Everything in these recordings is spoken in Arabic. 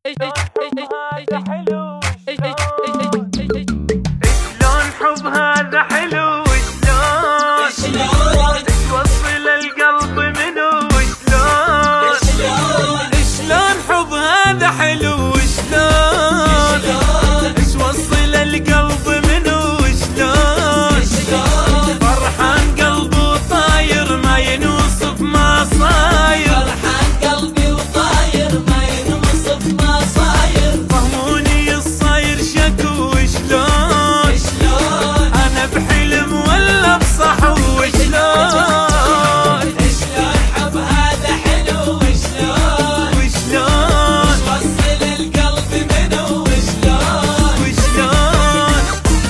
شلون حب هذا حلو شلون توصل القلب منو شلون حب هذا حلو شلون توصل القلب منو شلون فرحان قلبه طاير ما ينوصف ما صاير فرحان قلبي وطاير ما ينوصف ما صاير فهموني الصاير شكو شلون انا بحلم ولا بصحو شلون حب هذا حلو وشلون توصل القلب منه وشلون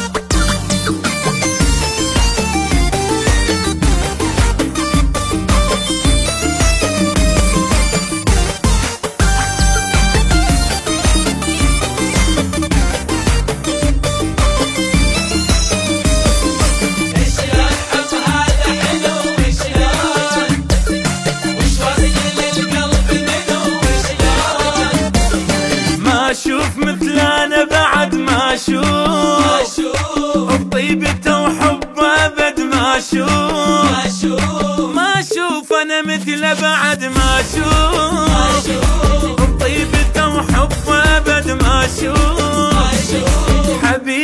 ما اشوف مثل انا بعد ما اشوف بطيبته وحبه ابد ما اشوف ما اشوف انا مثله بعد ما اشوف بطيبته وحبه ابد ما اشوف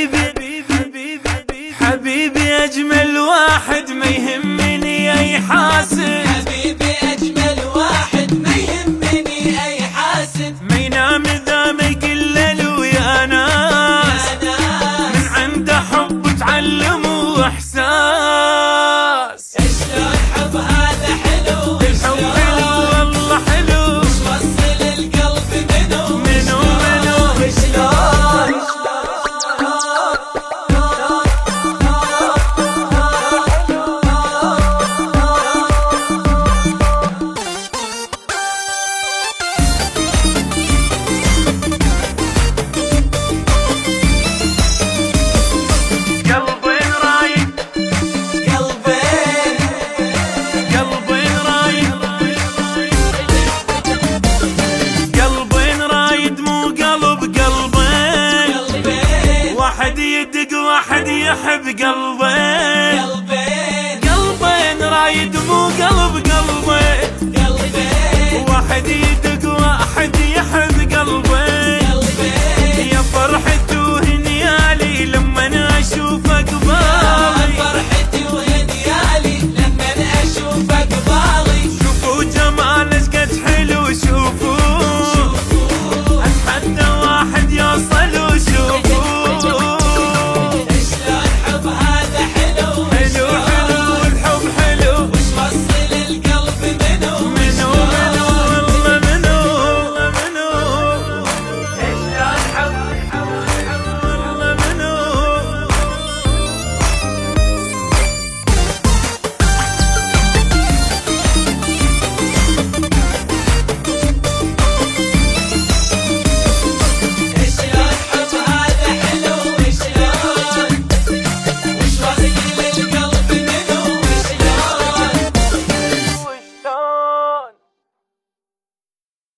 حبيبي اجمل واحد ما يهمني اي حاسد حبيبي أجمل واحد ما يهمني أي حاسد ما ينام اذا ما يقلل ويا ناس من عنده حب تعلموا احساس شلون حب هذا حلو الحب حلو والله حلو توصل القلب منه شلون واحد يحب قلبين رايد مو قلبين واحد يدق